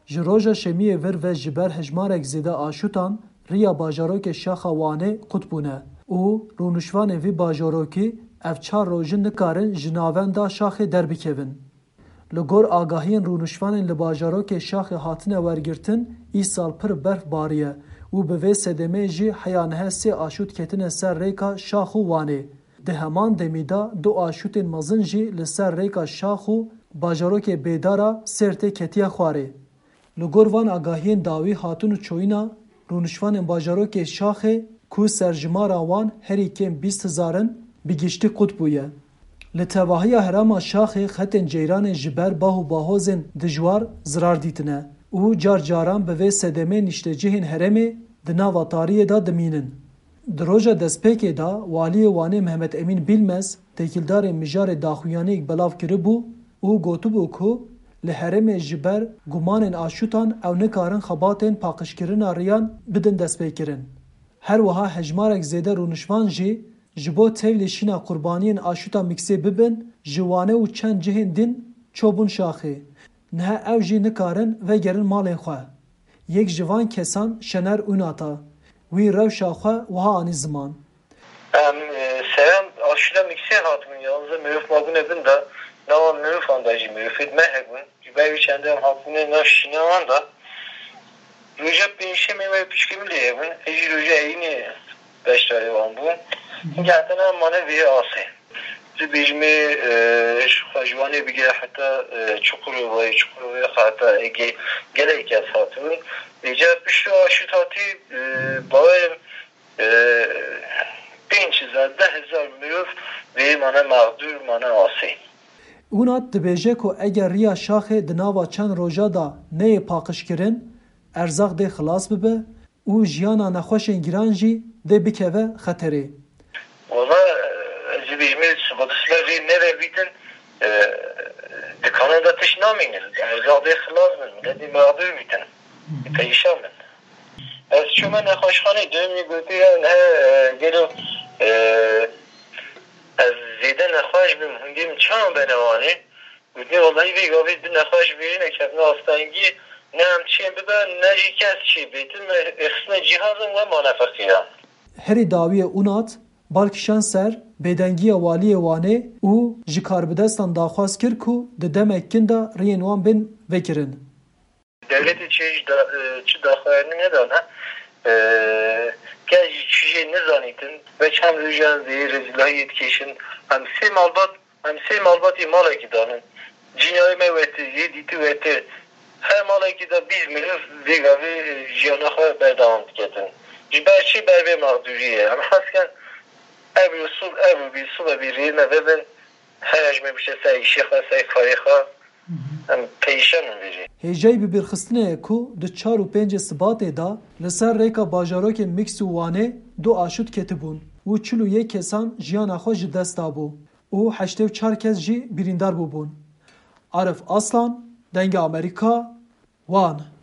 Ji roja şemiyê vir ve ji ber hejmarek zêde aşutan riya bajarokê Şaxa Wanê qut bûne û rûnişvanên vî bajarokî ev 4 rojin nikarin ji navenda Şaxê derbikevin. Li gor agahiyên rûnişvanên li bajarokê Şaxê hatine wergirtin, îsal pir berf bariye û bi vê sedemê jî heya niha 3 aşût ketine ser rêka Şax û Wanê. Di heman demî da 2 aşûtên mezin jî li ser rêka Şax û bajarokê Bêdara Sêrtê ketiye xwarê. Li gor van agahiyên dawî hatin û çoyîna rûnişvanên bajarokê Şaxê ku serjimara wan herî kêm 20,000 bi giştî qut bûye. Li tevahiya herêma Şaxê xetên ceyranê ji ber bah û bahozên dijwar zirar dîtine û car caran bi vê sedemê niştecihên herêmê di nava tariyê da dimînin. Di roja destpêkê da Waliyê Wanê Mehmet Emîn Bilmez têkildarên mijarê daxuyaniyek belav kiribû û gotibû ku li herêmê ji ber gumanên aşutan ew nikarin xebatên paqijkirina riyan bidin destpêkirin. Her wiha hejmarek zêde rûnişvan jî ji bo tevlîşîna qurbaniyên aşuta miksê bibin ji Wanê û çend cihên din çûbûn Şaxê. Niha ew jî nikarin vegerin malên xwe. Yek ji van kesan Şener Ûnata. Wî rewşa xwe wiha anî ziman. Selam aşuta miksê hatibûn yalnız mirov mabûne bin da nava mirovan da jî mirovê me hebûn. Ji ber wî çendên hatibûnê nav şînawan da roja pênîşemê ve pişkîmî lê hebûn. Jî roja eyînê beşdarê wan bû. Gerçekten mane vê asê. Dibêjimê ji Wanê bigire heta Çukurovayê heta gelek kes hatibûn. Êca piştî aşût hatî bawerîm 5,000-10,000 mirov vê mane mağdur mane asê. Ûnat dibêje ku eger riya Şaxê di nava çend roja da neyê paqijkirin, erzaq dê xilas bibe û jiyana nexweşên giran jî dê bikeve xeterê. Valla dibêjimê sibatîsler vê neve bîtin dikana da tiş namînin. Erzaq dê xilas bin, milletê mağdur bîtin. Perîşan bin. Ez çûme nexweşxanê duyemî gotiya he gelo ez zêde nexweş bim hûndêm çawa bene Wanê. Gotiya vallahi vê gavê du nexweş bêrîne kevne astangî ne em çiyên bibe ne jî kes çî bêtin me xisne cihazin we mane feqiran. Herî dawiyê Ûnat balkişan ser bêdengiya Waliyê Wanê û ji karbidestan daxwaz kir ku di demek kin da riyên wan bin vekirin. Devletê çi daxwayanî nedane gel jî çi jê nizanîtin ve çend rojan vê rezilahiyê dikeşin hem sê malbatê malekî danin. Cinayê me wete yê dîtî wete her malekî da 20 mirov vê gavê jiyana xwe berdewam diketin. Ji ber çi ber vê mağduriyê em hesken ev bî sûbe bî rê me bibin her me bişe ser îşê xwe ser karê xwe em perîşanin vê jê. Hêjeyê bibîrxistinê ku di 4 û 5 Sibatê da li ser rêka bajarokên Miks û Wanê 2 aşût ketibûn û 41 kesan jiyana xwe ji dest dabû û 84 kes jî birîndar bûbûn. Arif Aslan, Dengê Amerîka, Wan.